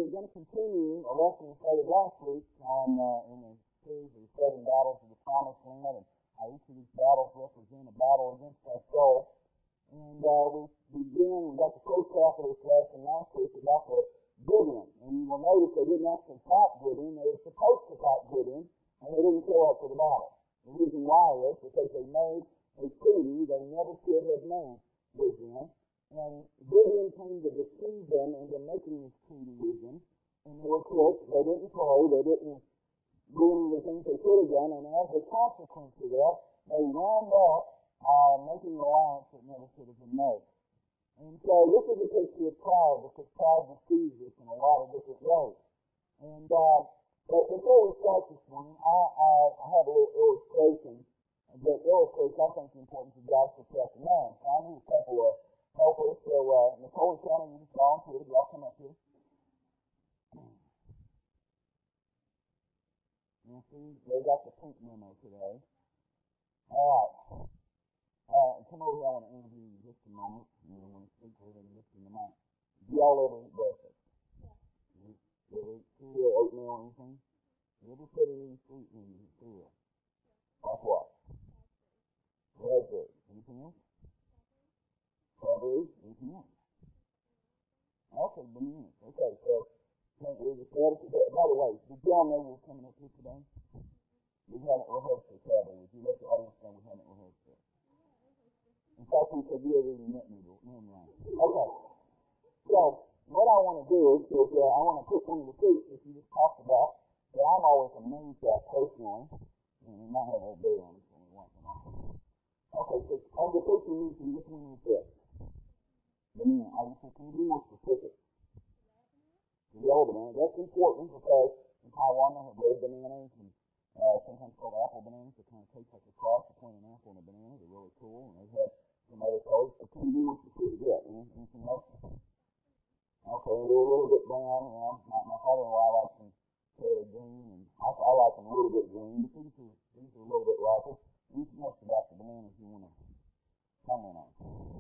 we're going to continue a lesson we started last week on in the series of the 7 battles of the promised land, and how each of these battles represent a battle against our soul. And we got the first half of this lesson last week about the Gideon. And you will notice they didn't actually fight Gideon. They were supposed to fight Gideon, and they didn't show up for the battle. The reason why is because they made a treaty they never should have made with them. And Gideon came to deceive them into making this treaty with them. And they were tricked. They didn't pray. They didn't do any of the things they should have done. And as a consequence of that, they wound up making an alliance that never should have been made. And so this is a picture of pride, because pride deceives us in a lot of different ways. And but before we start this morning, I have a little illustration that illustrates, I think, the importance of gospel chapter 9. So I need a couple of helpers. So Nicole and Shannon, you just volunteered. Y'all come up here. You see, they got the pink memo today. All right. Come over here. I want to interview you in just a moment. I want to speak with you just in a minute. Do y'all ever eat breakfast? Yeah. You ever eat cereal, oatmeal, or anything? You ever put any fruit in your cereal? Like what? Raspberry. Anything else? Strawberries. Anything else? Okay, bananas. Okay, so we just added to that. By the way, did y'all know we were coming up here today? We haven't rehearsed it, have we? If you let the audience know, we haven't rehearsed it. In fact, we said you ever eaten nut noodle. Never mind. Okay. So, what I want to do is I want to put one of the fruits that you just talked about that I'm always amazed at personally. And we might have a little bit on this when we want to know. Okay, so on the fruit you mentioned, which one is this? Banana. Can you be more specific? The yellow banana. That's important because in Taiwan they have red bananas and sometimes called apple bananas that kind of taste like a cross between an apple and a banana. They're really cool, and they have some other colors. But can you be more specific? Yeah. Anything else? Okay, they're a little bit brown. You know, my father-in-law likes them fairly green, and I like them a little bit green. But these are a little bit riper. Anything else about the bananas you want to comment on?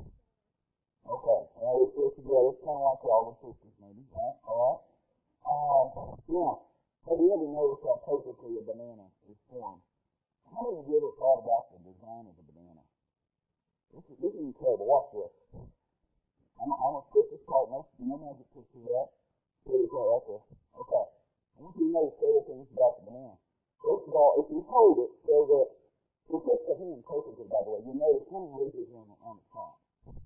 Okay, well, we're still together. It's kind of like all the sisters, maybe, right? All right. Yeah. Have you ever noticed how perfectly a banana is formed? How many of you ever thought about the design of the banana? This is incredible. Watch this. I'm a picture partner. No magic picture of that. Pretty cool, right there. Okay. I want you to notice several things about the banana. First of all, if you hold it so that it fits the hand perfectly, by the way, you'll notice how many ridges are on the top.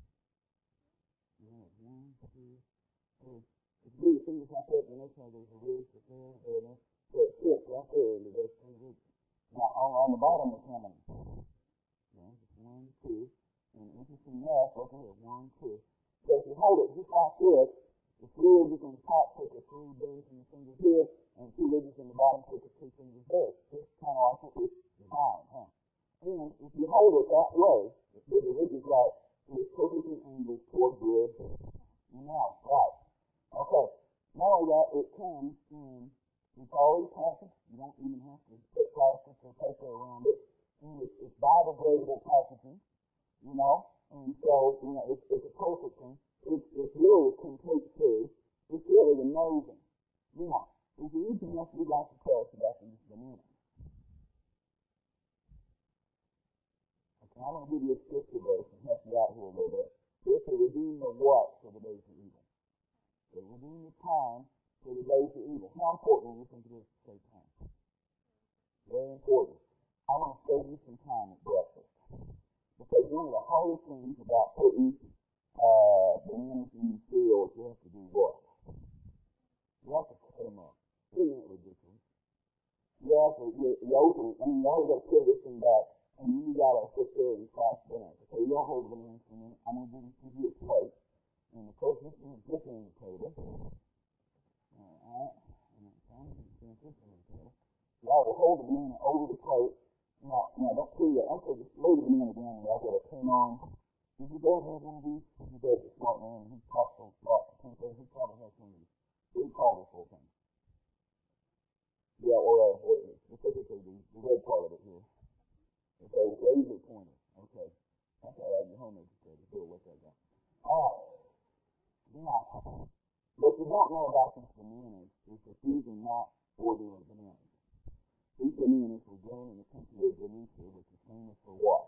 Yeah, 1, 2, 3. If you do your fingers like that, you notice how there's a ridge right there, and so it fits right there into those 3 ridges. Now, on the bottom is how many? Yeah, just 1, 2. And interesting enough, look here, 1, 2. So if you hold it just like this, the 3 ridges on the top take the 3 bends in the fingers here, and 2 ridges on the bottom take the 2 fingers there. Just kind of like it's designed, huh? And if you hold it that way, the ridges right, it's perfectly angled toward the edge. Now, right. Okay. Not only that, it comes in, it's already packaged. You don't even have to put plastic or paper around it. And it's biodegradable packaging, you know. And so, you know, it's a perfect thing. It's really a complete food. It's really amazing. Now, is there anything else you'd like to tell us about these bananas? Okay, I'm going to give you a scripture verse and help you out here a little bit. It's to redeem the what for the days of evil. To redeem the time for the days of evil. How important do you think it is to save time? Very important. I'm going to save you some time at breakfast. Because one of the hardest things about putting bananas in the cereal is you have to do what? You have to cut them up. Isn't that ridiculous? You have to, you open it, you always got to peel this thing back, and you got to sit there and slice bananas. Okay, you don't hold the bananas for a minute. I'm going to give you a plate. And of course, this is the table. Alright. And I'm going to finish this table. Y'all will hold the banana over the plate. Now, don't peel it. Okay, just lay the banana down and I'll get a pin on. Did you guys have one of these? You guys are smart man. He talks a lot to people. He probably has one of these. What do you call this whole thing? Yeah, or specifically the red part of it here. Okay, laser pointer. Okay. That's all right. You're home educated. Do it with that guy. Alright. Now, What you don't know about these bananas is that these are not ordinary bananas. These bananas were grown in the country of Venetia, which is famous for what?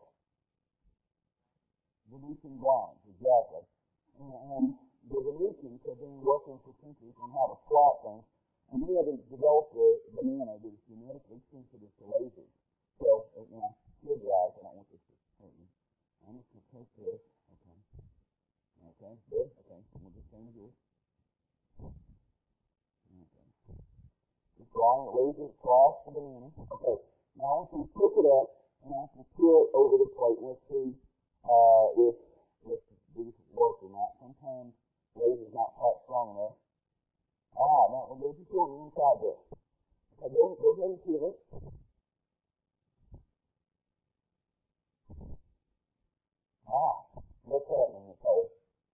Venetian blinds, exactly. And the Venetians have been working for centuries on how to spot things, and they have developed a banana that is genetically sensitive to lasers. So, now, here's the eyes. I don't want this to hurt me. I'm just going to take this. Okay. Okay, good. Okay, so we'll just change this. Okay. Just drawing lasers across the banana. Okay, now I want you to pick it up, and I want you to peel it over the plate. Let's see if these work or not. Sometimes laser's not quite strong enough. Now we'll just peel the inside there. Okay, go ahead and peel it. What's happening, Nicole?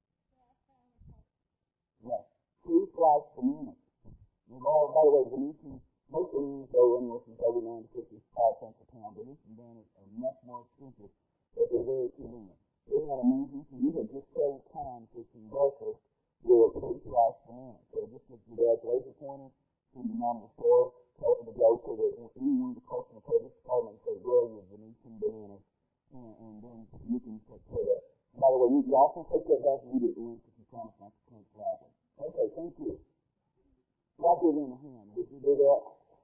Yeah, 2 sliced bananas. By the way, Venetian, most bananas go anywhere from 39 to 55 cents a pound. Venetian bananas are much more expensive, but they're very convenient. Isn't that amazing? So you have just saved time fixing breakfast with 2 sliced bananas. So just get your dad's laser pointer, send your mom to the store, tell her to go to any one of the customer service departments and say, where are your Venetian bananas? And then you can take care of that. By the way, you can also take that back immediately if you promise not to print gladly. Okay, thank you. I'll give him a hand. Would you do that?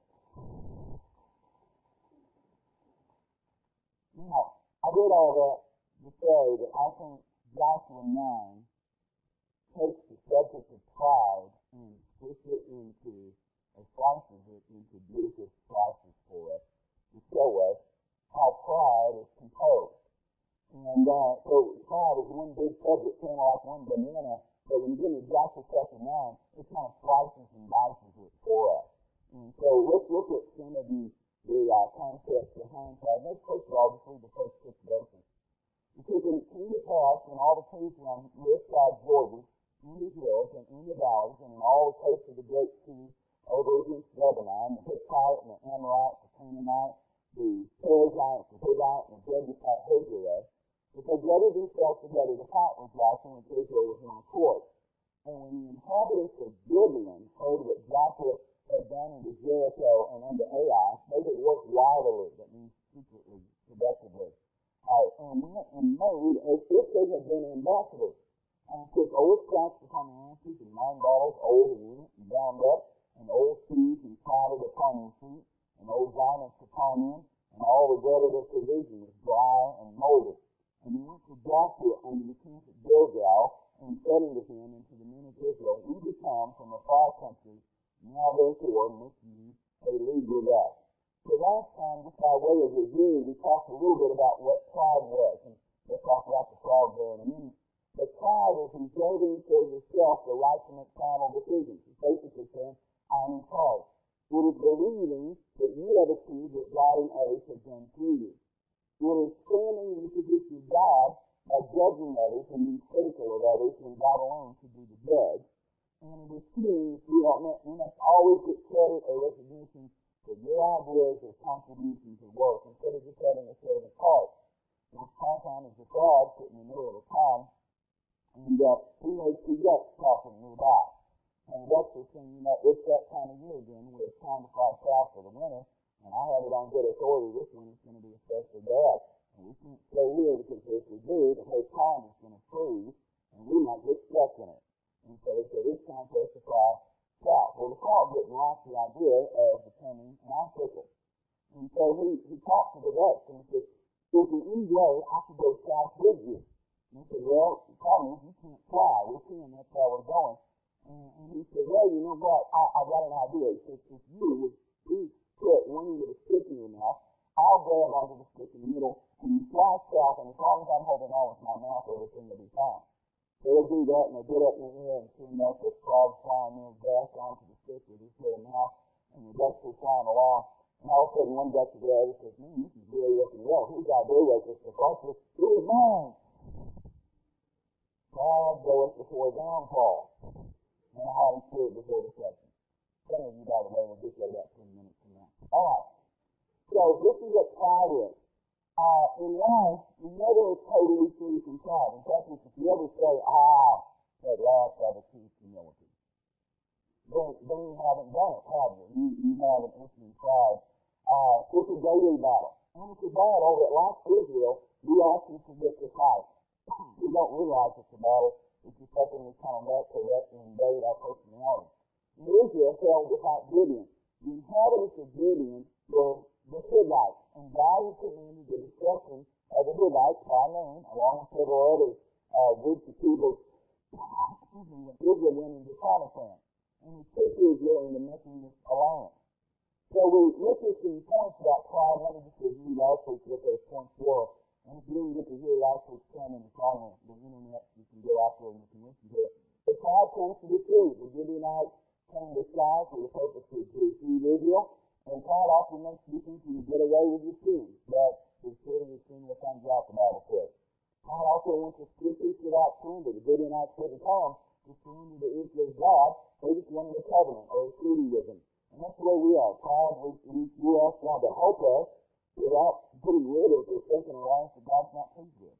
Now, I did all that to say that I think Joshua 9 takes the subject of pride and splits it into, or slices it into beautiful slices for us to show us how pride is composed. And so pride is one big subject, kind of like one banana, but when you get into Joshua chapter 9, it kind of slices and dices it for us. And so let's look at some of the concepts behind pride. Let's first of all just read the first 6 verses. It says, and it came to pass in all the trees around Westside Georgia, in the hills and in the valleys, and in all the coasts of the great sea, over against Lebanon, the Hittite and the Amorite, the Canaanite, the Perizzite, the Hivite, and the Jebusite Hagar, that they gathered themselves together to fight with Joshua, and Israel was on accord. And when the inhabitants of Gibeon heard what Joshua had done unto Jericho and unto Ai, they did work wildly, that means secretly, seductively, and went and made as if they had been ambassadors, and took old straps upon their asses, and 9 bottles, old and bound up, and old shoes, and crowded upon their feet, and old garments upon them, and all the bread of their provision was dry and molded. And he went to Joshua unto the camp at Gilgal, and said unto him and to the men of Israel, we become from a far country, now therefore make ye a league with us. So last time, just by way of review, we talked a little bit about what pride was, and we'll talk about the frog there in a minute. But pride is reserving for yourself the right to make final decisions. It's basically saying, I'm in charge. It is believing that you have achieved what God and others have done through you. It is standing in the position of God by judging others and being critical of others when God alone should be the judge. And it is feeling we must always get credit or recognition for your ideas or contributions or work instead of just having a servant heart. Now, sometimes is a frog sitting in the middle of a pond, and he makes two ducks talking nearby. And the ducks are saying, it's that time of year again where it's time to fly south for the winter. And I have it on good authority this one is going to be especially bad. And we can't stay here because if we do, the whole pond is going to freeze, and we might get stuck in it. And so they said, it's time for us to fly south. Well, the frog didn't like the idea of becoming an icicle. And so he talked to the ducks, and he said, is there any way I could go south with you? And he said, well, the problem is you can't fly. We can, that's how we're going. And he said, well, you know what? I got an idea. He said, if you would please put one end of the stick in your mouth, I'll grab onto the stick in the middle, and you fly south, and as long as I'm holding on with my mouth, everything will be fine. So they'll do that, and they'll get up in the air, and soon enough, the frog's flying there back onto the stick with his little mouth, and the ducks are flying along. And all of a sudden, one duck is there, and says, man, this is really looking well. Whose idea was this? The frog says, it was mine. God goeth before downfall. And the Holy Spirit before deception. Some of you, by the way, will get there about 10 minutes from now. All right. So this is what pride is. In life, you never are totally free from pride. In fact, if you ever say, at last I've achieved humility. then you haven't done it, have you? You haven't, if you tried. It's a daily battle. And it's a battle that, like Israel, we often forget to fight. We don't realize it's a battle. It's just something we kind of let to invade our personality. In Israel failed to fight Gideon. The inhabitants of Gideon were the Hivites, and God had commanded the destruction of the Hivites by name, along with several other groups of people. Israel went into the promised land, and he took Israel into making this alliance. So we looked at some points about pride. Let me just review last week what those points were. And if you didn't get to hear last week's sermon, it's on the internet. You can go out there and you can listen to it. But pride comes to the truth. The Gibeonites came to strive for the purpose to deceive Israel. And pride often makes you think you get away with your sin. But the spirit of your sin will find you out, the Bible says. Pride also wants to strip us without surrender. The Gibeonites couldn't come to surrender to Israel's God. They just wanted a covenant or a treaty with him. And that's the way we are. Pride, we ask God to help us without getting rid of or taking a life that God's not pleased with.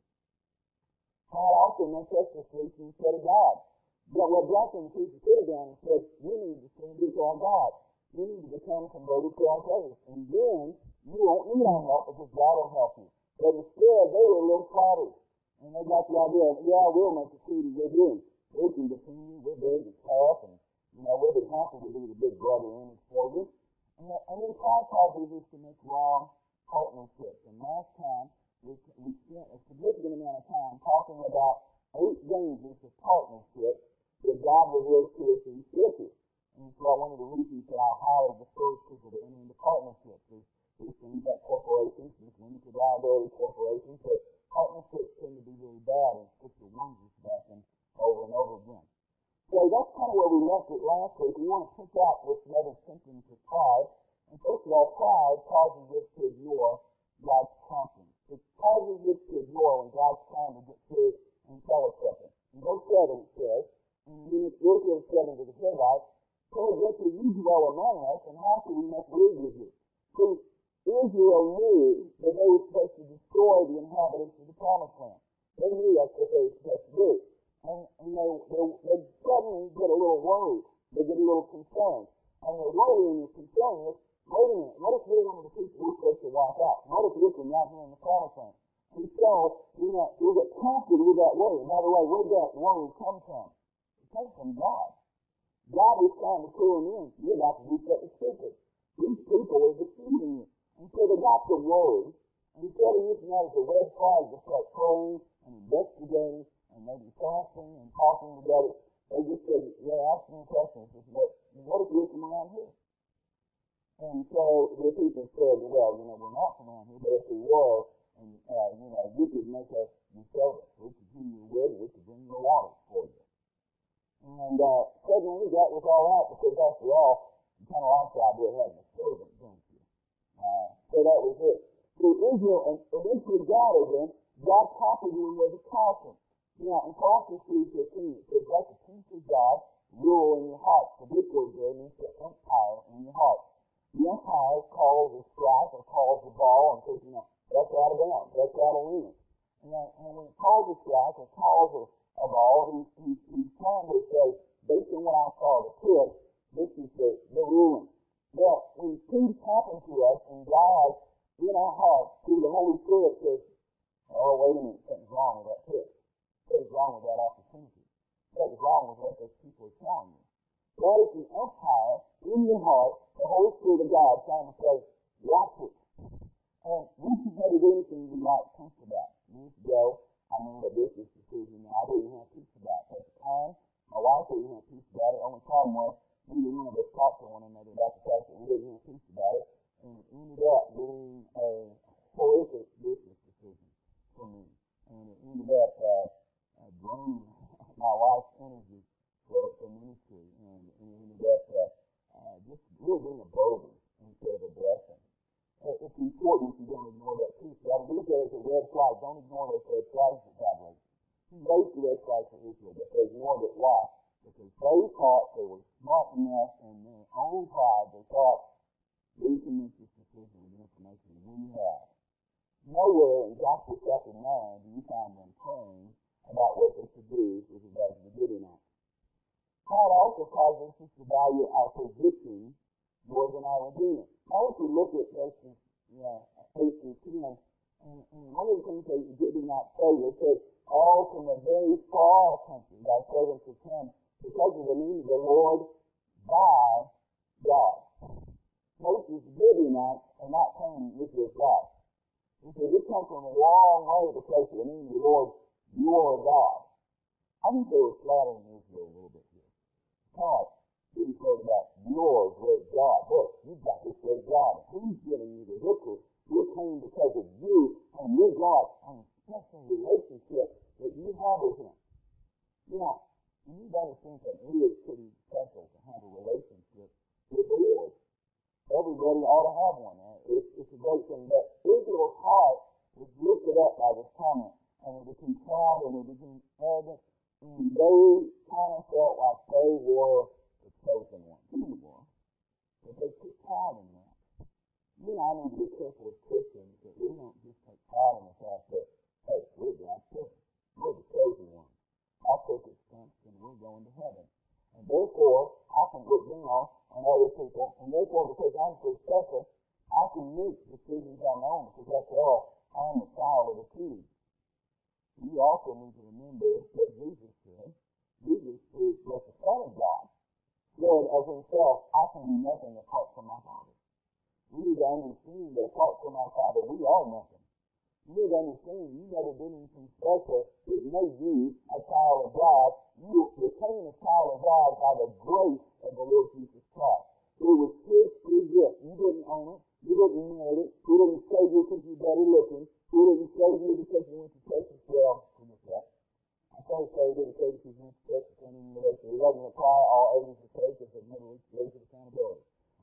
Pride also makes us to preach instead of God. But what Justin preaches it down and said, you need to surrender to our God. You need to become converted to our faith. And then you won't need our help because God will help you. But instead, they were a little priddy. And they got the idea of, yeah, we'll make a treaty with you. We can defend you. We're big and tough. And, we'll be happy to be the big brother image for you. And then pride causes us to make wrong partnerships. And last time, we spent a significant amount of time talking about 8 dangers of partnership that God reveals to us in Scripture. And so one of the reasons that I highly discourage people to enter into partnerships is these things like corporations, these limited liability corporations, but partnerships tend to be really bad, and Scripture warns us about them over and over again. So that's kind of where we left it last week. We want to pick out what's another symptom to pride. And first of all, pride causes us to ignore God's prompting. It causes us to ignore when God's trying to get through and tell us something. In verse 7 it says, and then it's Israel said unto the Hivites, "Tell us that you dwell among us, and how can we make league with you?" See, Israel knew that they were supposed to destroy the inhabitants of the promised land. They knew that's what they were supposed to do. And they suddenly get a little worried. They get a little concerned. And their worry and their concern is, wait a minute, what if we're one of the people we're supposed to wipe out? What if we're not here in the promised land? And so, we get prompted with that worry. And by the way, where does that worry come from? It comes from God. God is trying to pull them in. You're about to do something stupid. These people are deceiving you. And so they got to worry. And instead of using that as a red flag to start praying and investigating, and maybe fasting and talking together, they just said, asking questions. What if you're from around here? And so the people said, well, we're not from around here, but if we were, and, you could make us be sober. We could give you wood, and we could bring you water for you. And suddenly that was all right, because after all, you kind of like the idea of having a servant, don't you? So that was it. So Israel, and eventually God copied them with a caution. In Colossians 3:15, it says, let the peace of God rule in your hearts. The big word there means the empire in your heart. The empire calls a strike or calls a ball and says, that's out of bounds, that's out of limit. And when it calls a strike or calls a ball, he's trying to say, based on what I saw the pitch, this is the ruling. Well, when things happen to us and God in our hearts through the Holy Spirit says, oh, wait a minute, something's wrong with that pitch. What is wrong with that opportunity? What is wrong with what those people are telling you? That is the empire in your heart, the Holy Spirit of God trying to say, watch it. And we can have anything we might think about. Years ago, I made a business decision that I didn't have peace about. At the time, my wife didn't have peace about it. Only problem was, neither one of us talked to one another about the fact that we didn't have peace about it. And it ended up being a horrific business decision for me. And it ended up draining my wife's energy for ministry, and it ended up just really being a burden instead of a blessing. It's important if you don't ignore that peace. You ought to look at it as a red flag. Don't ignore those red flags that God raised. He raised the red flag for Israel, but they ignored it. Why? Because they thought they were smart enough in their own pride. They thought, we can make this decision with the information we have. Nowhere in Joshua chapter 9 do you find them praying about what they should do with regard to the Gibeonites. God also causes us to value our position more than our Redeemer. Now, if you look at verses 8 through 10, and one of the things they did not say, they said, all from a very far country, thy servants have come, because of the name of the Lord thy God. Most of the Gibeonites are not claiming this is God. He said, we come from a long way to place the name of the Lord, your God. I think they were flattering Israel a little bit here. God, he said about your great God. Look, you've got this great God. He's giving you the victory. You came because of you and your God and a special relationship that you have with him. You know, you need to understand that it is pretty special to have a relationship with the Lord. Everybody ought to have one. It's a great thing. But Israel's heart was lifted up by this comment, and it became proud and it became arrogant, and they kind of felt like they were the chosen one. They were. But they took pride in that. You and I need to be careful as Christians that we don't just take pride in the fact that, hey, we're God's children. We're the chosen one. Our ticket's punched and we're going to heaven. And therefore, I can look down on other people, and therefore, because I'm so special, I can make decisions on my own, because after all, I'm the child of the king. You also need to remember what Jesus said. Jesus was the Son of God, said of himself, I can do nothing apart from my Father. We need to understand that apart from our Father, we are nothing. You need to understand you never did anything special that made you a child of God. You became a child of God by the grace of the Lord Jesus Christ. It was his free gift. You didn't own it. You didn't merit it. He didn't save you because you're better looking. He didn't save you because you went to church as well. I can't say he didn't save you because you went to church and in relation. He doesn't apply all ages of faith as a middle age of accountability.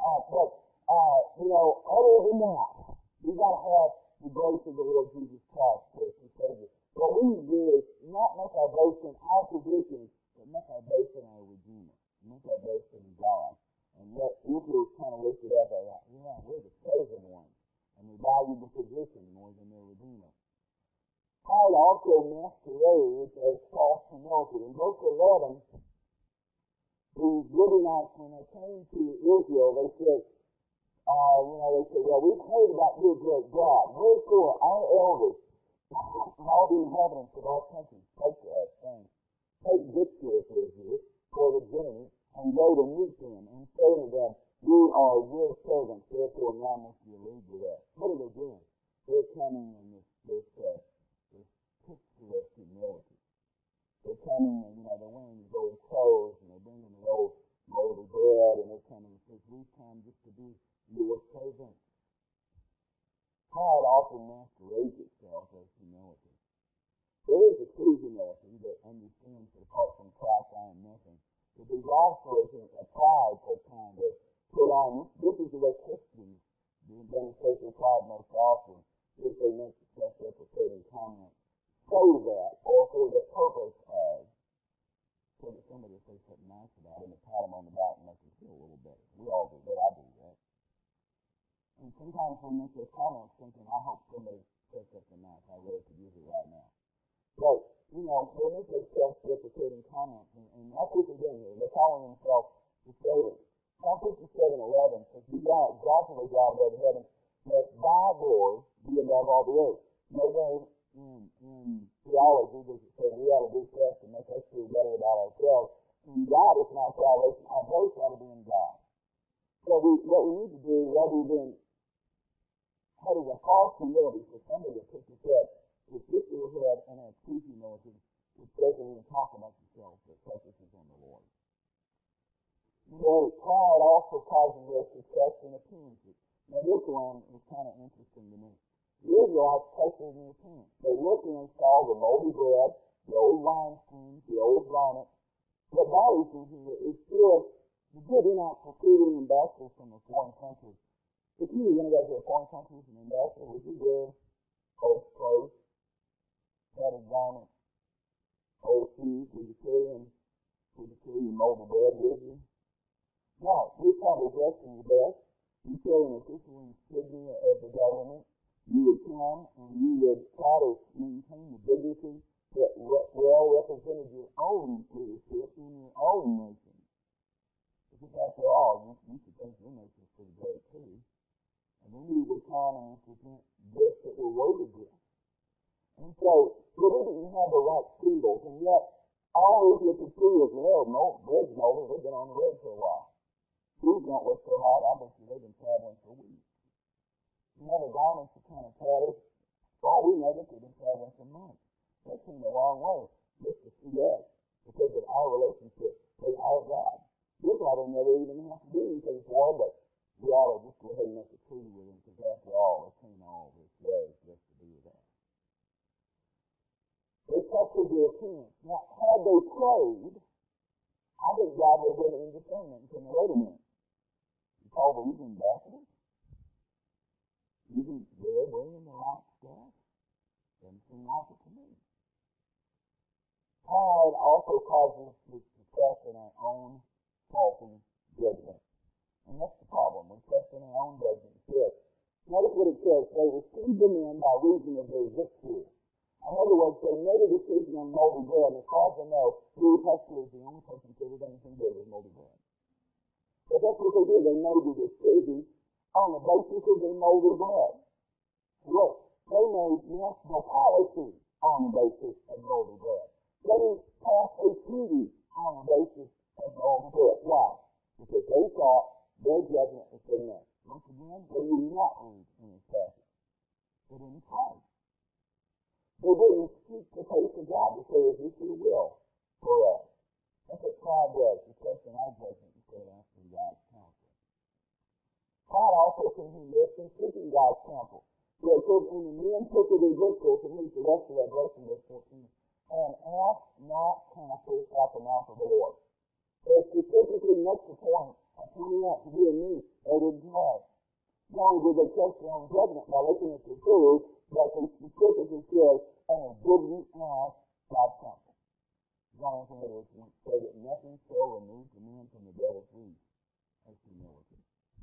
Other than that, you got to have the grace of the Lord Jesus Christ to save you. What we need to do is not make our boast in our position, but make our boast in our Redeemer. Make our boast in God. And let Israel kind of lift it up like, yeah, we're the chosen ones. And they value the position more than their Redeemer. Pride also masquerades as false humility. In verse 11, these Gibeonites, when they came to Israel, they said, well, we've heard about your great God. Wherefore, our elders and all the inhabitants of all countries take to us, saying, take victory for the journey, and go to meet them, and say to them, we are your servants, therefore now must you lead with us. What are they doing? They're coming in this picturesque humility. They're coming and, they're wearing these old clothes, and they're bringing the old loaf of bread, and they're coming and says, we've come just to be your servants. Pride often masquerades itself as humility. There is a true humility that understands that apart from Christ I am nothing. But there's also a pride that kind of put on. This is the way Christians demonstrate their pride most often, if they make the self-deprecating comment. Say that, or for the purpose of, so that somebody will say something nice about them and pat them on the back and make them feel a little better. We all do that. I do that. And sometimes we make those comments thinking, I hope somebody says something nice. I really could use it right now. But, they make those self-deprecating comments, and that's what they're doing here. They're calling themselves the saviors. Psalm 57:11 says, be thou exalted, O God, above the heavens, let thy glory be above all the earth. Nowhere in theology does it say we ought to do stuff to make us feel better about ourselves. In God is not salvation. Our boast ought to be in God. So what we need to do, rather than having a false humility for somebody to pick us up, is lift your head and have true humility, which doesn't even talk about yourself, but focuses on the Lord. Pride also causes us to trust in appearances. Now this one is kind of interesting to me. The Israelites trusted in the appearance. They looked and saw the moldy bread, the old wineskins, the old garment. But God is here is still, the Gibeonites were treating ambassadors from a foreign country. If you were going to go to a foreign country as an ambassador, would you wear old clothes, tattered garments, old shoes? Would you carry your moldy bread with you? No, you're probably dressed in your best. You carry an official insignia of the government. You would come and you would try to maintain the dignity that well represented your own leadership in your own nation. after all, you should think your nature's pretty great too. And then we were trying to present gifts that were worthy gifts. And so, we didn't have the right symbols, and yet, all we could see is, well, bread's moldy, they've been on the road for a while. Shoes don't look so hot, I bet you they've been traveling for weeks. You know, the garments are kind of tattered. For all we know, they've been traveling for months. They came a long way just to see us, because of our relationship with our God. We'll probably never even have to do anything for them, but we ought to just go ahead and make a treaty with them, because after all, they came all this way just to be with us. They tested their appearance. Now, had they prayed, I think God would have been indiscernible and said, wait a minute. You call these ambassadors? Even they're wearing the right stuff? Doesn't seem like it to me. Pride also causes us to trust in our own faulty judgment. And that's the problem. We trust in our own judgment. Notice what it says. They received the men by reason of their victory. In other words, they made a decision on moldy bread, and as far as I know, Louis Pasteur is the only person who ever done anything good with moldy bread. But that's what they did. They made a decision on the basis of their moldy bread. Look, they made national policy on the basis of moldy bread. They passed a treaty on the basis of moldy bread. Why? Because they thought their judgment was good enough. Once again, they did not read in this passage. They didn't pray. They didn't seek the face of God to say, is this your will for us? That's what pride does. It's trust in our judgment instead of asking God's counsel. Pride also can be missed in seeking God's counsel. So it says, and the men took of their victuals, and read the rest of that verse in verse 14, and asked not counsel at the mouth of the Lord. So it specifically makes the point of pointing out to you and me, they didn't pray. Not only did they trust their own judgment by looking at the truth, but they specifically said, and didn't ask God's counsel. Jonathan Edwards once said that nothing so removes the man from the devil's reach as humility.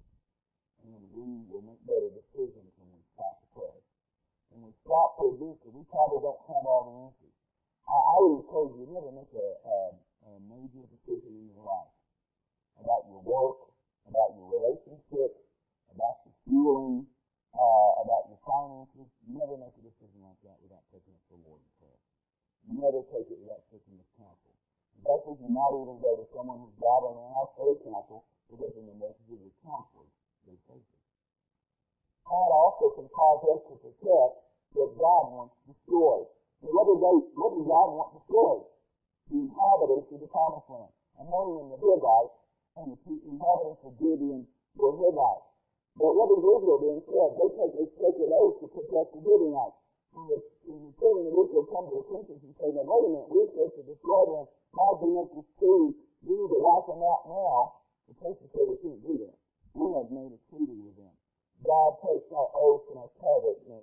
And we will make better decisions when we stop to pray. When we stop to admit that we probably don't have all the answers. I would encourage you never make a major decision in your life about your work, about your relationship, about your feeling, about your finances. You never make a decision like that without taking it to the Lord in prayer. You never take it without taking His counsel. In fact, you might even go to someone who's God and ask for His counsel, because in the message of His counselors, they face it. God also can cause us to protect what God wants destroyed. And what did God want destroyed? The inhabitants of the promised land. Among the Hivites, and the inhabitants of Gibeon were Hivites. But what does Israel do instead? They take a sacred oath to protect the Gibeonites. When the children of Israel come to the census and say, now wait a minute, we're supposed to destroy them. God didn't make this treaty. We need to wipe them out now. The person said we can't do that. We have made a treaty with them. God takes our oath and our covenant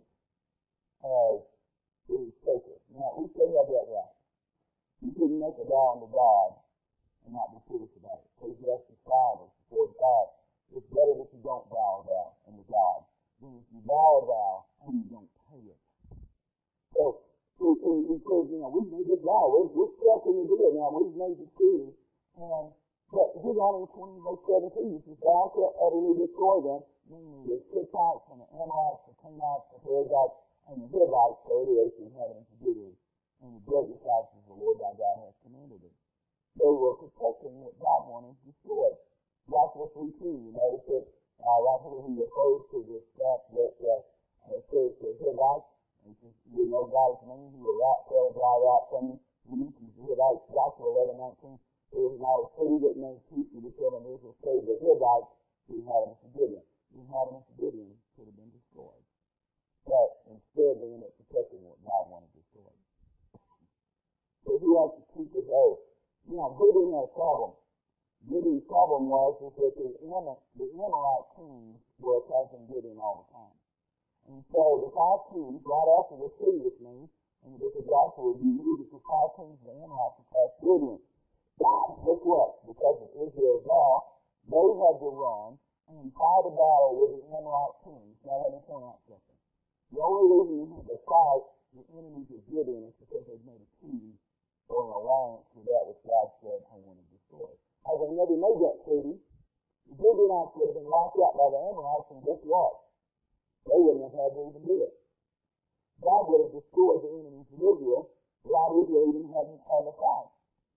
as being sacred. Now, we still have that right. You couldn't make a vow unto God and not be foolish about it. Ecclesiastes 5 or 45. It's better that you don't vow a vow unto God than if you vow a vow and you don't pay it. So, he says, we've made this vow. We're stuck in the deal now. We've made the treaty. But Deuteronomy 20, verse 17, it says, thou shalt utterly destroy them, meaning the Hittites and the Amorites, the Canaanites, the Perizzites, and the Hivites, so it is, the inhabitants of Gibeon, and the great sites as the Lord thy God has commanded them. They were protecting what God wanted destroyed. Joshua 3:2, you notice that right here he refers to this fact that it says the Hivites, and says, you know God's name, He will drive out from you. He mentions the Hivites, Joshua 11:19. There is not a city that made peace with the children of Israel, save the Hivites, the inhabitants of Gibeon. The inhabitants of Gibeon could have been destroyed. But instead they ended up protecting what God wanted destroyed. So he has to keep his oath. Now, Gideon had a problem. Gideon's problem was that the Amorite kings were attacking Gideon all the time. And so the 5 kings, right after the treaty was made, in the book of Joshua, you read that the 5 kings of the Amorites attacked Gideon. Guess what? Because of Israel's law, they had to run and fight a battle with the Amorite kings. Now let me point out something. The only reason you had to fight the enemies of Gideon is because they'd made a treaty or an alliance with that which God said, I want to destroy. They never made that treaty, Gibeonites would have been wiped out by the Amorites, and guess what? They wouldn't have had to even do it. God would have destroyed the enemies of Israel without Israel even having to fight.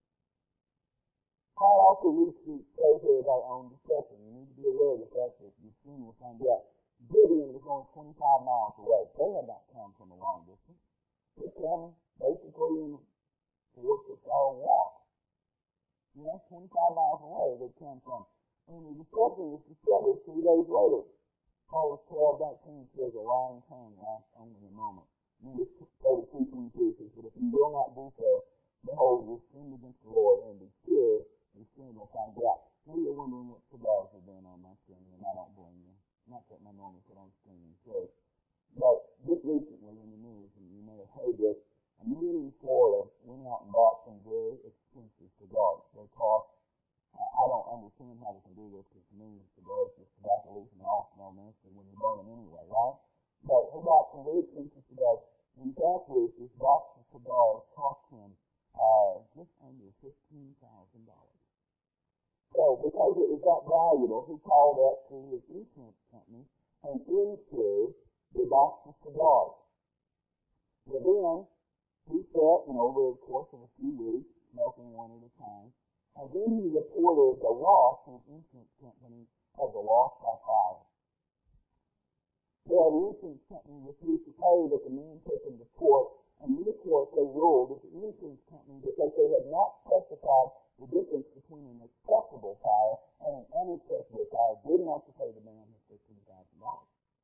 Paul also needs to say here about our own deception. You need to be aware of the fact that your sin will find out. Gibeon was only 25 miles away. They had not come from a long distance. They came basically in 4 or 6 hour walk. 25 miles away they came from. And the deception was discovered 3 days later. Paul 12:19 says, a lying tongue lasts only a moment. And this 32:22 says, but if you will not do so, behold, you sinned against the Lord, and be sure your sin will find out. Maybe you're wondering what cigars are doing on my screen, and I don't blame you. Not that my normally put on screen. So, but just recently in the news, and you may have heard this, a man in Florida went out and bought some very expensive cigars. They cost, I don't understand how they can do this, because to me, cigars just tobacco leaves and all smell nasty when you burn them anyway, right? But he bought some very expensive cigars. In fact, this box of cigars cost him just under $15,000. So, because it was that valuable, he called up to his insurance company and insured the box of cigars. But then, he sat, over the course of a few weeks, smoking one at a time, and then he reported the loss to his insurance company as a loss by fire. Well, the insurance company refused to pay, but the man took him to court, and in the court they ruled that the insurance company, because they had not specified the difference between an acceptable fire and an unacceptable fire, did not to pay the man his $15,000.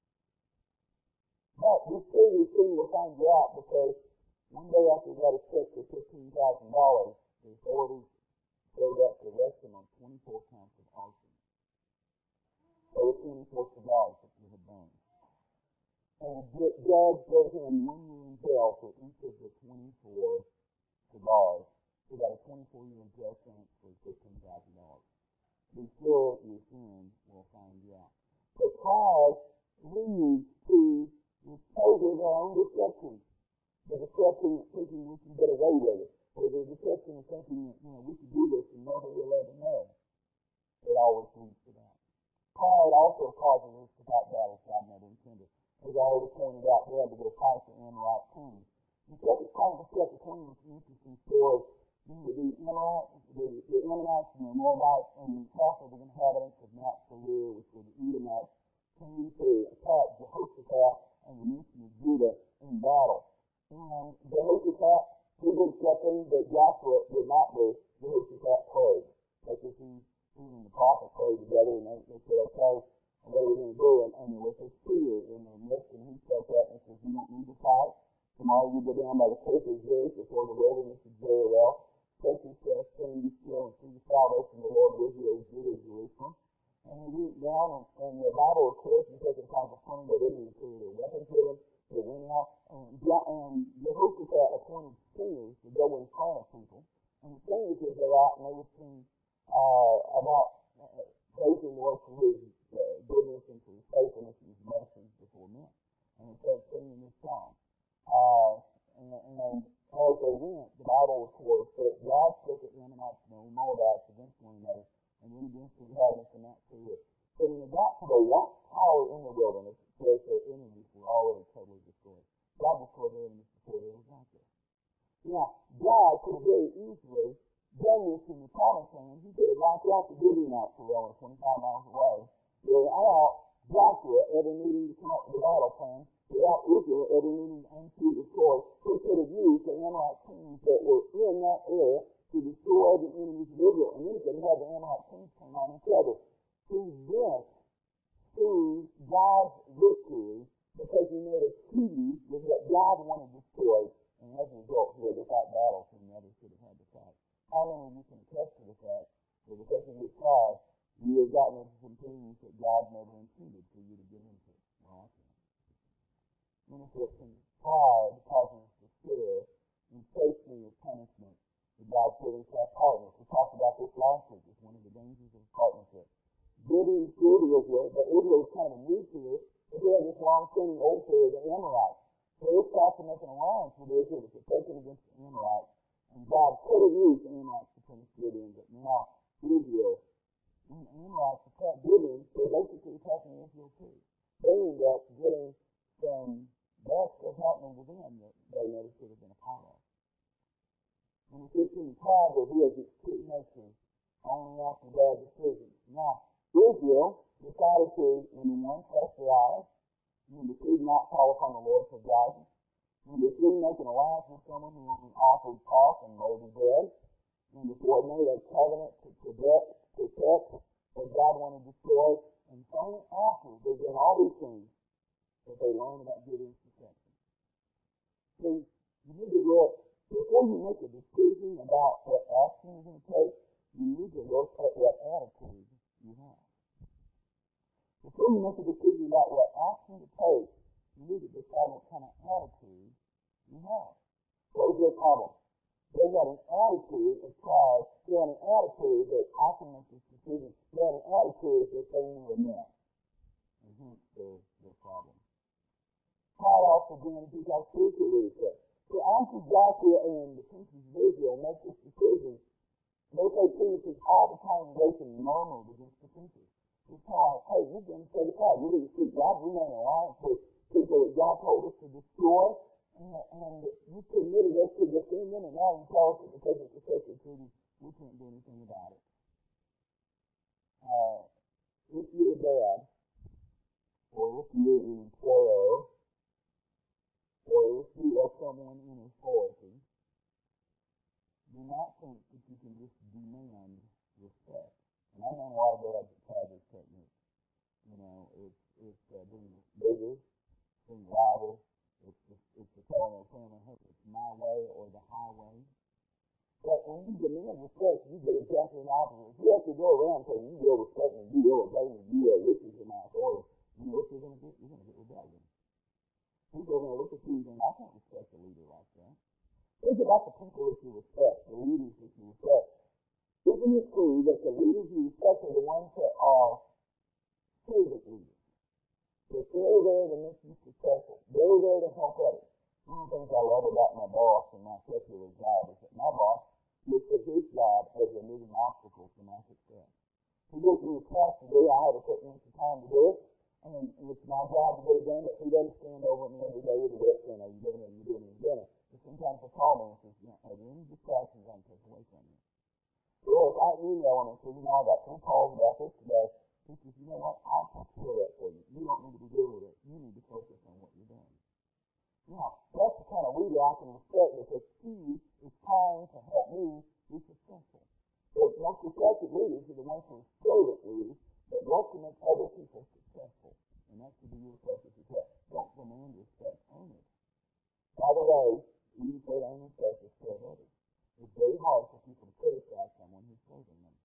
But this serious thing will find you out, because one day after he got a check for $15,000, the authorities showed up to arrest him on 24 counts of arson. There were 24 cigars that he had burned. And the judge gave him 1 year in jail for each of the 24 cigars. He got a 24-year jail sentence for $15,000. Be sure your sin will find you out. Because leads to the exposure of our own deception. The deception of thinking we can get away with it. Or the deception of thinking that, we can do this and nobody will ever know. It always leads to that. Pride also causes us to fight battles God never intended. As I already pointed out, they had to go fight the Amorite king. In 2 Chronicles chapter 20 is an interesting story. The Ammonites and the Moabites and the half of the inhabitants of Mount Seir, which were the Edomites, came to attack Jehoshaphat and the nation of Judah in battle. And Jehoshaphat, he did something that Joshua did not do. Jehoshaphat prayed. Because he and the prophet prayed together, and they said, okay, what are we going to do? And there was a fear in their midst, and he spoke up and says, you don't need to fight. Tomorrow you go down by the cliff of Ziz before the wilderness of Jeruel. Take yourself, stand you still, and see the salvation of the Lord of Israel, Judah, Jerusalem. And he went down, and the Bible records, in 2 Chronicles 20, they didn't even carry their weapons with them. They went out, and Jehoshaphat appointed singers to go in front of people. And the singers would go out, and they would sing about praising the Lord for his goodness and for his faithfulness and his mercy before men. And they started singing this song. And as they went, the Bible records that God spoke at Ammonites and Moabites against one another, and then against the inhabitants of Mount Seir. So when they got to the last tower in the wilderness, it says their enemies were already totally destroyed. God destroyed their enemies before they was out there. Now, God could have very easily done this in the promised land. He could have wiped out the Gibeonites who were only 25 miles away. Without Joshua ever needing to come up with a battle plan, without Israel ever needing to unsee the sword, he could have used the Amorite kings that were in that area to destroy the enemies of Israel. And then he could have the Amorite kings come on and tell us, see this, see God's victory, because he made a treaty with what God wanted destroyed, and as a result, he had to fight battles he never should have had to fight. How many of you can attest to the fact that because of your pride, you have gotten into some things that God never intended for you to get into? Well, I can. Number 14, pride causes despair and facing of punishment that God put into our partners. We talked about this last week. It's one of the dangers of partnership. Gideon feared Israel, but Israel was kind of new to it. But they had this long-standing old fear of the Amorites. So it's got to make an alliance with Israel to protect it against the Amorites. And God could have used the Amorites to punish Gideon, but now Israel, when the Amorites attacked giving, they're basically attacking Israel too. They end up getting some bad stuff happening to them that they never should have been a part of. And the 15 tribes reveals its true nature only after bad decisions. Now, Israel decided to, number one, trust their eyes. Number two, not call upon the Lord for guidance. Number three, make an alliance with someone who only offered cost and molded bread. Number four, made a covenant to protect what God wanted to destroy. And only after they've done all these things that they learn about Gideon's protection. See, you need to look, before you make a decision about what action you're going to take, you need to look at what attitude you have. Before you make a decision about what action to take, you need to decide what kind of attitude you have. What was their problem? They had an attitude of pride. They had an attitude that I can make this decision. They had an attitude that they knew enough. And hence their problem. Pride also brings people like spiritual leadership. So after Joshua and the princes of Israel make this decision, they say priests all the congregation murmured against the princes. It's kind of like, hey, you're going to say the pride. You didn't speak God. We made an alliance with people that God told us to destroy. And you committed us to defend them, and now you tell us that because it's a sacred treaty, we can't do anything about it. If you're bad, or if you're an employer, or if you are someone in authority, do not think that you can just demand respect. And I know a lot of dads that try this technique. You know, it's being bigger, being louder. It's the telling their family, hey, it's my way or the highway. But when you demand respect, you get exactly the opposite. If you have to go around saying you will respect me, you will obey me, you will listen to my authority, you know what you're going to get? You're going to get rebellion. People are going to look at you and think, I can't respect a leader like that. Think about the people that you respect, the leaders that you respect. Isn't it true that the leaders you respect are the ones that are servant leaders? That they're there to make you successful. They're there to help others. One of the things I love about my boss and my secular job is that my boss looks at his job as removing obstacles to my success. He gives me a task to do. I have to take me some time to do it. And it's my job to get it done, but he doesn't stand over me every day with a whip saying, are you doing it, are you doing it, are you doing it? But sometimes he'll call me and says, are there any distractions I can take away from you? Well, if I email him and say, I got 3 calls about this today, he says, you know what, I'll take care of that for you. You don't need to be dealing with it. You need to focus on what you're doing. Now, that's the kind of leader I can respect because he is trying to help me be successful. The most effective leaders are the ones who are servant leaders that want to make other people successful. And that should be your focus as well. Don't demand respect, earn it. By the way, when you say earn respect, it's serve others. It's very hard for people to criticize someone who's serving them.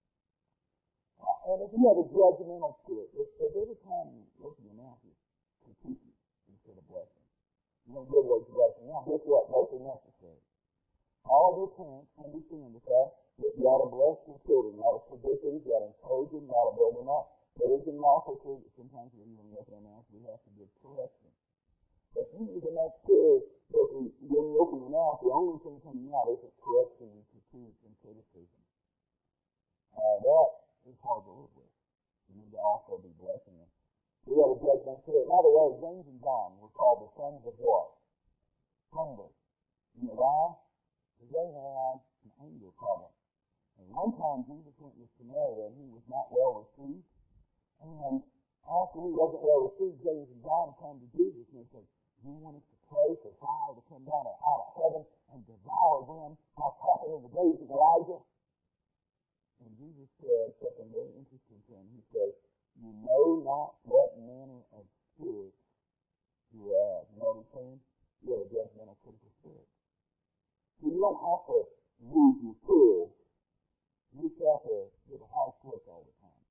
And if you have a judgmental spirit, if every time you open your mouth, you critique instead of blessing. You don't give words of blessing. Now, guess what? Both are necessary. All of your parents understand the fact that you ought to bless your children. You ought to forgive things. You ought to encourage them. You ought to build them up. But it isn't also true that sometimes when we open our mouth, we have to give correction. But you need to make sure that when you open your mouth, the only thing coming out isn't correction and critique and criticism. That is hard to live with. You need to also be blessing them. We have a judgment spirit. By the way, James and John were called the sons of what? Thunder. You know why? Because they had an anger problem. And one time Jesus went to Samaria and he was not well received. And after he wasn't well received, James and John came to Jesus and they said, do you want us to pray for fire to come down out of heaven and devour them like happened in the days of Elijah? And Jesus said something very interesting to him. He said, you know not what manner of spirit you have. You know what he's saying? You have a judgmental critical spirit. So you don't have to lose your cool. You just have to give a harsh look all the time.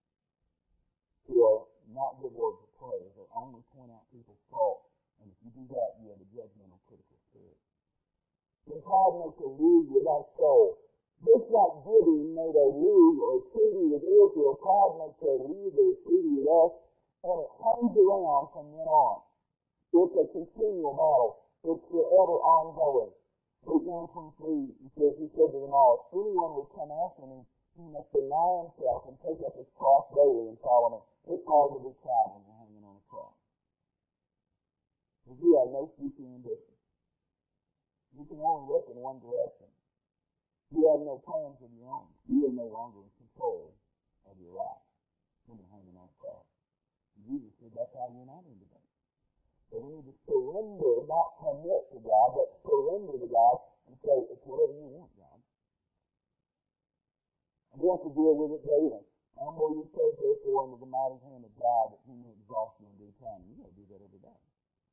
Or not give words of praise, or only point out people's faults. And if you do that, you have a judgmental critical spirit. When God makes a league with our soul, just like Gideon made a league or a treaty with Israel, God makes a league or a treaty with us, and it hangs around from then on. It's a continual battle. It's forever ongoing. Verse 123, he said to them all, if anyone would come after me, he must deny himself and take up his cross daily and follow me. It's hard to be proud when you're hanging on a cross. Because you have no future ambition. You can only look in one direction. You have no plans of your own. You are no longer in control of your life when you're hanging on a cross. Jesus said that's how you're not in today. So we need to surrender, not commit to God, but surrender to God and say, it's whatever you want, God. And you have to deal with it daily. Humble yourself, therefore, under the mighty hand of God, that He may exalt you in due time. You got to do that every day.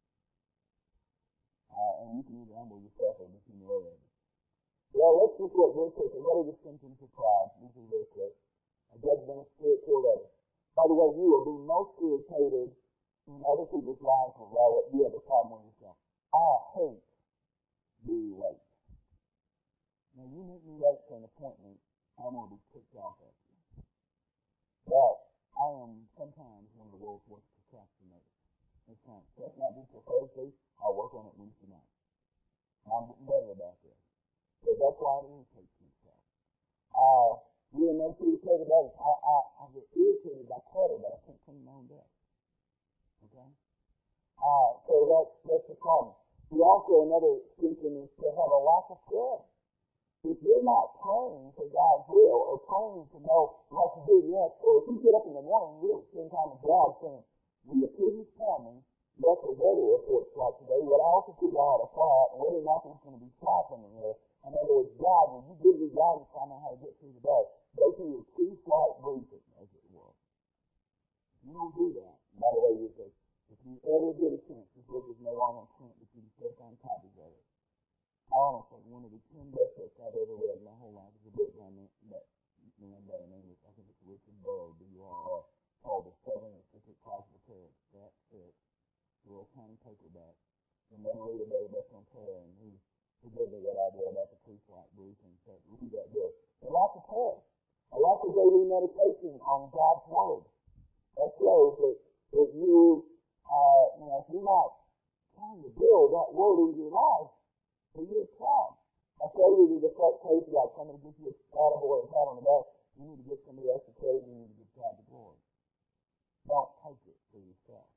And you can either humble yourself or be humiliated. Well, let's just look real quick. What are the symptoms of pride? These are real quick. A judgment of spirit toward others. By the way, you will be most irritated in other people's lives while you have a problem with yourself. I hate being late. Now, you make me late for an appointment, I'm going to be kicked off at you. But I am sometimes one of the world's worst procrastinators. That's not just for Thursday. I'll work on it Wednesday night. I'm getting better about this. So that's why it irritates me so. You and most irritated about it. I get irritated by clutter, but I can't clean my own desk. Okay? So that's the problem. You also, another symptom is to have a lack of prayer. If you're not praying for God's will, or praying to know what to do next, or if you get up in the morning and you don't spend time with God saying, when the pigeons tell me, that's the weather reports like today, what I also figure out a flat, and whether or not there's going to be flapping in there. In other words, God, when you give me guidance, I know how to get through the day. Go through your pre-flight briefing, as it were. You don't do that. By the way, if you ever get a chance, this book is no longer in print, but you can still find copies of it. Honestly, one of the 10 best books I've ever read in my whole life is a book by man by the name of, I think it's Richard Burr, B-U-R-R, called The 7 Secret Possible Prayers. That's it. A little tiny paperback. And then read about it back on prayer, and he gave me that idea about the pre-flight briefing. So read that book. A lot of prayer. A lot of daily meditation on God's Word. That shows that you, if you're not trying to build that Word into your life, then you're proud. I tell you to the front page, like somebody gives you a attaboy or a pat on the back, you need to give somebody else a credit, you need to give God the glory. Don't take it for yourself.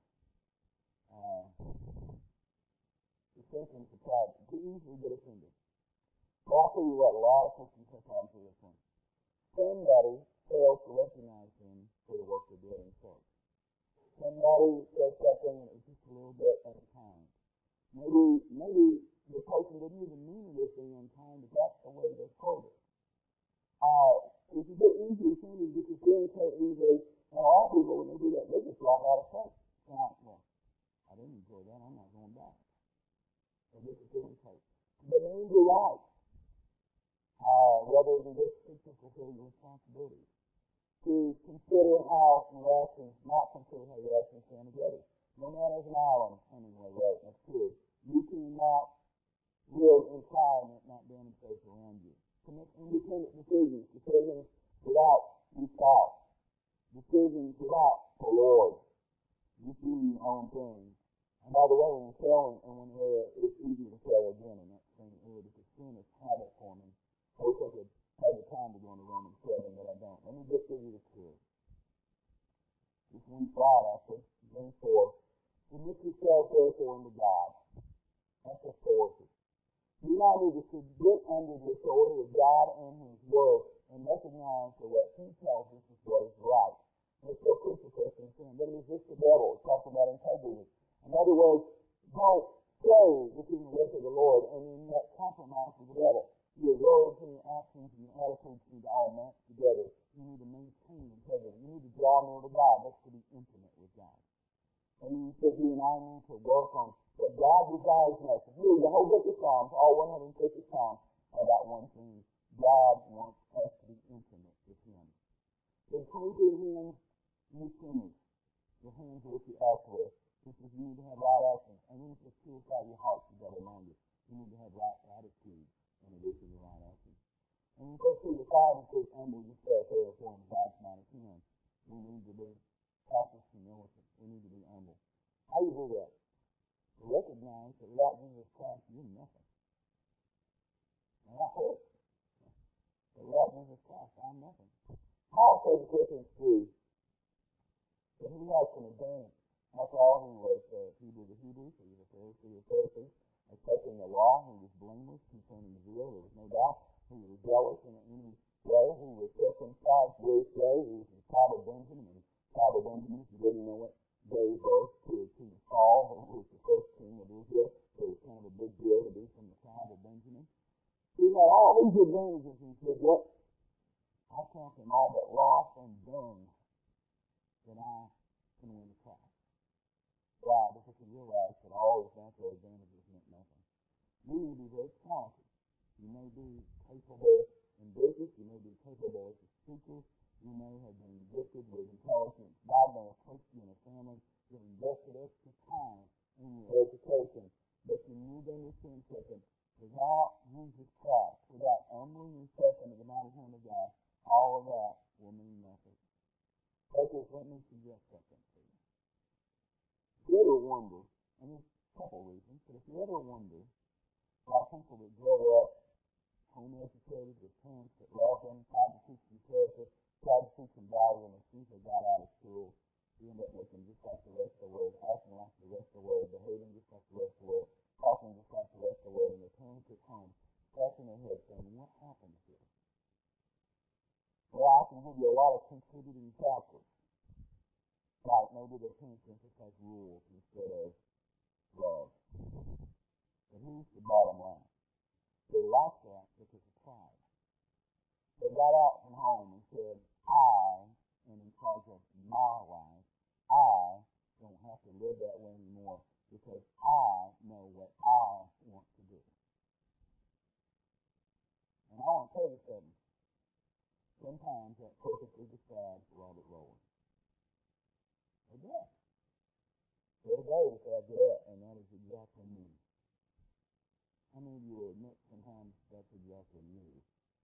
The symptoms of pride, you easily get offended. But I'll tell you what, a lot of Christians have problems with this one. Somebody fails to recognize them for the work they're doing in church. Somebody says something and it's just a little bit unkind. Maybe the person didn't even mean this thing unkind, but that's the way they're told it. If you get easily offended, you can feel so easily, and a lot of people, when they do that, they just walk out of church. They're like, well, I didn't enjoy that, I'm not going back. They get the feeling tight. But it means you're right. Rather than just seek to fulfill your responsibilities. To consider how your actions, not consider how your actions stand together. No man is an island, Hemingway wrote, that's true. You cannot live in time and not demonstrate around you. To make independent decisions without yourself. Decisions without the Lord. You do your own thing. And by the way, when you're failing in one area, it's easy to fail again in that same area because sin is habit forming. I wish I could have the time to go into Romans 7, but I don't. Let me just give you the two. This one slide after, verse 4. Submit yourself therefore unto God. That's authority. You now need to submit under the authority of God and His Word and recognize that what He tells us is what is right. Let's go crucifix and sin. Then resist the devil. It's talking about integrity. In other words, don't say that you're the work of the Lord and then not compromise with the devil. Your words and your actions and your attitudes need to all match together. You need to maintain integrity. You need to draw near to God. That's to be intimate with God. And you said you and I need to work on what God desires most. If you read the whole book of Psalms, all 150 Psalms, about one thing. God wants us to be intimate with Him. Then close your hands, you sinners. Your hands are what you act with. This is, you need to have right actions. And you need to purify your heart, you got to remind you. You need to have right attitude in addition to right actions. And you go through the 5 and 6, humble yourself therefore in God's mighty hand. We need to be practice humility. We need to be humble. How you do that? To recognize that without Jesus Christ, you're nothing. And I hope that without Jesus Christ, I'm nothing. Paul says in Philippians 3 that he understand it. That's all he was. Hebrew the Hebrews, he was a Pharisee of Pharisees. Accepting the law, he was blameless concerning zeal. There was no doubt. He was jealous in any way. He was circumcised this day. He was the tribe of Benjamin. And tribe of Benjamin, if you didn't know it, gave birth to King Saul, who was the first king of Israel. So it was kind of a big deal to be from the tribe of Benjamin. He had all these advantages. He said, "Yet I count them all but loss and dung that I can win the prize." Why? Because he realized that all his natural advantages meant nothing. You may be very talented. You may be capable in business. You may be capable as a speaker. You may have been gifted with intelligence. God may have placed you in a family that invested extra time in your education. But you need to understand something. Without Jesus Christ, without humbling yourself under the mighty hand of God, all of that will mean nothing. Okay, let me suggest something to you. If you ever wonder, and there's a couple reasons, but if you ever wonder why people that grow up home educated with parents that love them, tried to teach them character, tried to teach them value, and as soon as they got out of school, you end up looking just like the rest of the world, acting like the rest of the world, behaving just like the rest of the world, talking just like the rest of the world, and their parents at home scratching their head saying, "What happened here?" Well, I can give you a lot of contributing factors. Like maybe their parents emphasize rules instead of love. But here's the bottom line. They lost that because of pride. They got out from home and said, "I am in charge of my life. I don't have to live that way anymore because I know what I want to do." And I want to tell you something. Sometimes that perfectly describes Robert Rowland. It does. Every day we say, "I get up," and that is exactly me. How many of you will admit sometimes that's exactly me?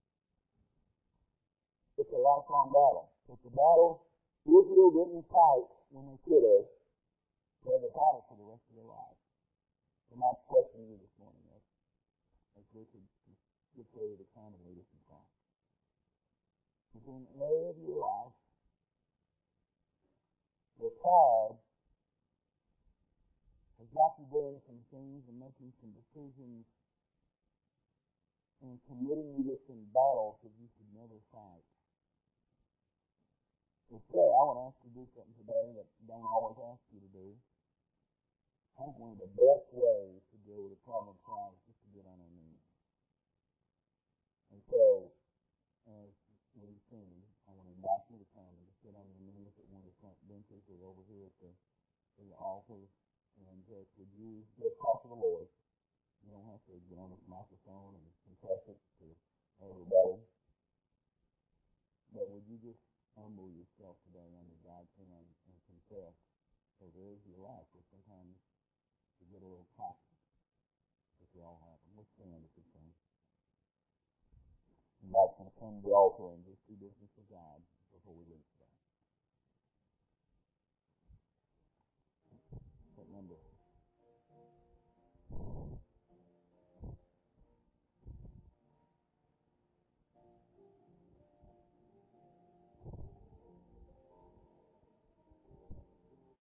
It's a lifelong battle. It's a battle Israel didn't fight when they could have. They have a battle for the rest of their lives. So my question to you this morning is, as Richard gets ready to come and lead us in song, is there an area of your life where pride has got you doing some things and making some decisions and committing you to some battles that you should never fight? If so, I want to ask you to do something today that I don't always ask you to do. I think one of the best ways to deal with the problem of pride is just to get on our knees. And so, as we sing, I want to invite you to come and just get on your knees at one of the front benches or over here at the altar. And just, would you just talk to the Lord? You don't have to get on this microphone and confess it to everybody. But would you just humble yourself today under God's hand and confess those areas of your life where sometimes you get a little cocky, if we all have them. Let's stand if we can. And God's going to come to the altar and just do business with God before we leave today. But remember,